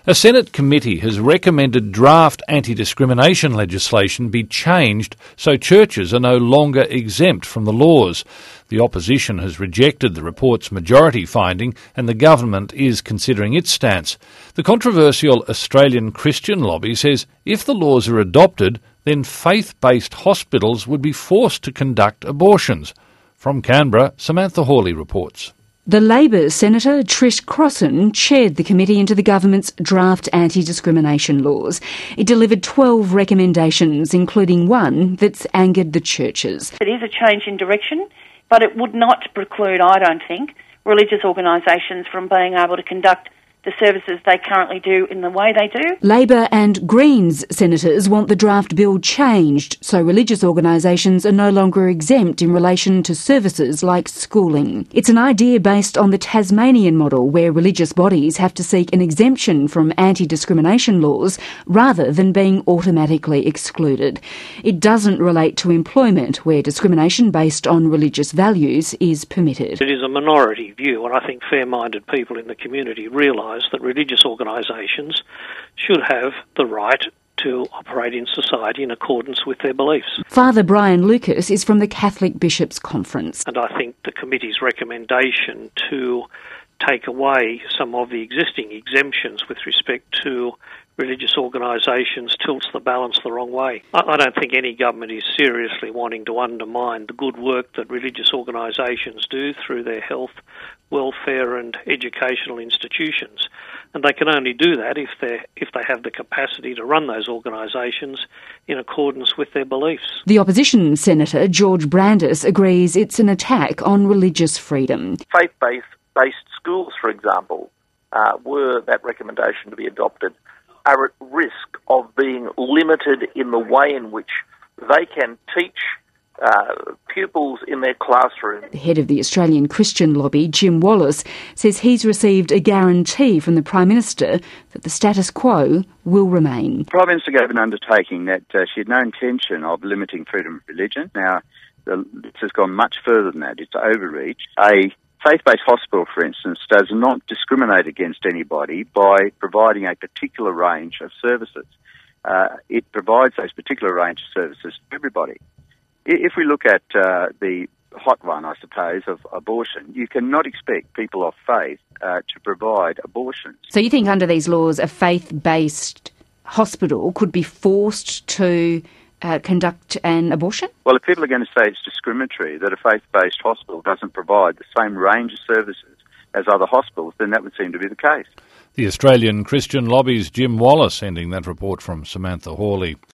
A Senate committee has recommended draft anti-discrimination legislation be changed so churches are no longer exempt from the laws. The opposition has rejected the report's majority finding and the government is considering its stance. The controversial Australian Christian lobby says if the laws are adopted, then faith-based hospitals would be forced to conduct abortions. From Canberra, Samantha Hawley reports. The Labor Senator Trish Crossan chaired the committee into the government's draft anti-discrimination laws. It delivered 12 recommendations, including one that's angered the churches. It is a change in direction, but it would not preclude, I don't think, religious organisations from being able to conduct the services they currently do in the way they do. Labor and Greens senators want the draft bill changed so religious organisations are no longer exempt in relation to services like schooling. It's an idea based on the Tasmanian model where religious bodies have to seek an exemption from anti-discrimination laws rather than being automatically excluded. It doesn't relate to employment where discrimination based on religious values is permitted. It is a minority view, and I think fair-minded people in the community realise that religious organisations should have the right to operate in society in accordance with their beliefs. Father Brian Lucas is from the Catholic Bishops' Conference. And I think the committee's recommendation to take away some of the existing exemptions with respect to religious organisations tilts the balance the wrong way. I don't think any government is seriously wanting to undermine the good work that religious organisations do through their health, welfare and educational institutions. And they can only do that if they have the capacity to run those organisations in accordance with their beliefs. The opposition senator, George Brandis, agrees it's an attack on religious freedom. Faith-based schools, for example, were that recommendation to be adopted, are at risk of being limited in the way in which they can teach pupils in their classroom. The head of the Australian Christian lobby, Jim Wallace, says he's received a guarantee from the Prime Minister that the status quo will remain. The Prime Minister gave an undertaking that she had no intention of limiting freedom of religion. Now, this has gone much further than that. It's overreach. A faith-based hospital, for instance, does not discriminate against anybody by providing a particular range of services. It provides those particular range of services to everybody. If we look at the hot one, I suppose, of abortion, you cannot expect people of faith to provide abortions. So you think under these laws a faith-based hospital could be forced to conduct an abortion? Well, if people are going to say it's discriminatory that a faith-based hospital doesn't provide the same range of services as other hospitals, then that would seem to be the case. The Australian Christian lobby's Jim Wallace ending that report from Samantha Hawley.